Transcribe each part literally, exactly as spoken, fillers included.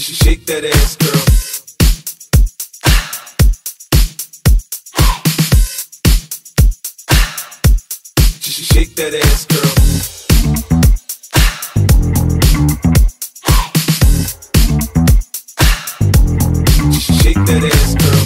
she shake that ass, girl. She she shake that ass, girl. She she shake that ass, girl.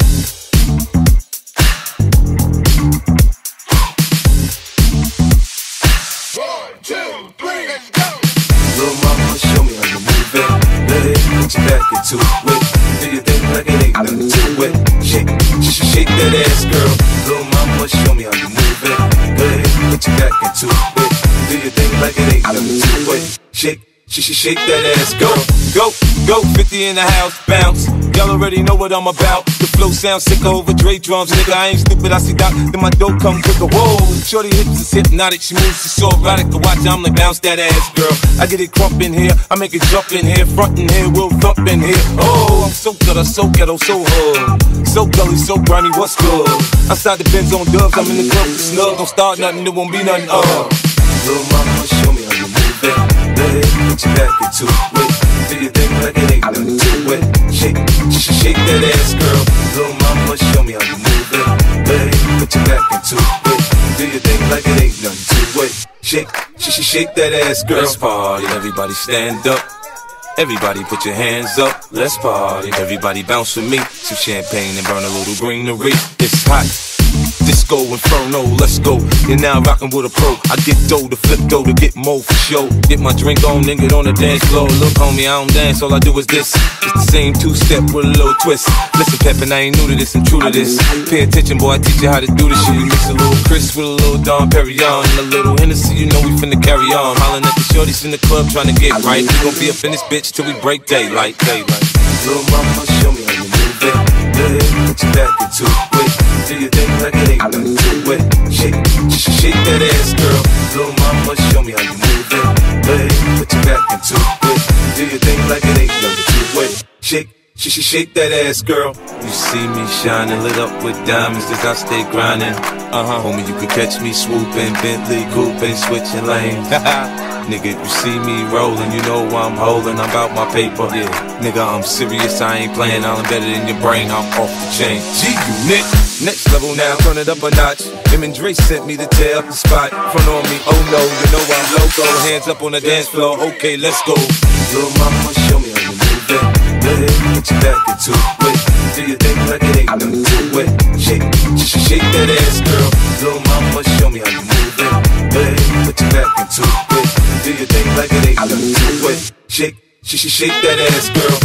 One, two, three, let's go. Little mama, show me how you move it. Let it put your back into it. Do your thing like it ain't nothing to it. Shake, she she shake that ass, girl. Little mama, show me how you move it. Let it put your back into it. Do your thing like it ain't nothing to it. Shake, she she shake that ass, go, go, go. fifty in the house, bounce. Y'all already know what I'm about. The flow sounds sicker over Dre drums, nigga. I ain't stupid, I see Doc, then my dope come quicker. Whoa, shorty hips is hypnotic, she moves, she's so erotic to watch. I'm like, bounce that ass, girl. I get it crump in here, I make it jump in here, front in here, we'll thump in here. Oh, I'm so gutter, so ghetto, so hood, so gully, so grimy, what's good? Outside the Benz on dubs, I'm in the club with snug. Don't start nothing, it won't be nothing. Uh, little mama, show me how you move it. Let it put your back into it. Do your thing like it ain't nothing to it. Shake, she shake that ass, girl. Little mama, show me how you move it. Let it put your back into it. Do your thing like it ain't nothing to it. Shake, she shake that ass, girl. Let's party, everybody stand up. Everybody put your hands up. Let's party, everybody bounce with me. Some champagne and burn a little greenery. It's hot. Disco Inferno, let's go. You're now rockin' with a pro. I get dough to flip dough to get more for show. Get my drink on, then get on the dance floor. Look, homie, I don't dance, all I do is this. It's the same two-step with a little twist. Listen, Peppin', I ain't new to this, I'm true to this. Pay attention, boy, I teach you how to do this shit. You mix a little Chris with a little Dom Perignon and a little Hennessy, you know we finna carry on. Hollin' at the shorties in the club trying to get right. We gon' be up in this bitch till we break daylight, daylight. Little mama, show me how you move it. Let it put your back into it. Do your thing like it ain't nothing to it. Shake, she shake that ass, girl. Little mama, show me how you move it. Let it put your back into it. Do your thing like it ain't nothing to it. Shake, she shake that ass, girl. You see me shining, lit up with diamonds as I stay grinding. Uh-huh, homie, you could catch me swooping, Bentley coupe, switching lanes. Nigga, you see me rolling, you know I'm holding, I'm about my paper. Yeah, nigga, I'm serious, I ain't playing, I'm embedded in your brain, I'm off the chain. G-Unit, next level now, turn it up a notch. Him and Dre sent me to tear up the spot. Front on me, oh no, you know I'm loco. Hands up on the dance floor, okay, let's go. Little mama, show me how you move it. Let it put your back into it. Do your thing like it ain't nothing to it. Shake, she shake that ass, girl. Little mama, show me how you move it. Let it put your back into it. Do your thing like it ain't nothing to it. Shake, she shake that ass, girl.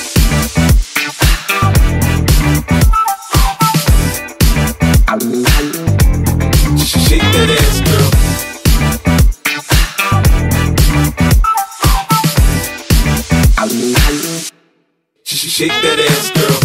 She shake that ass, girl. She shake that ass, girl.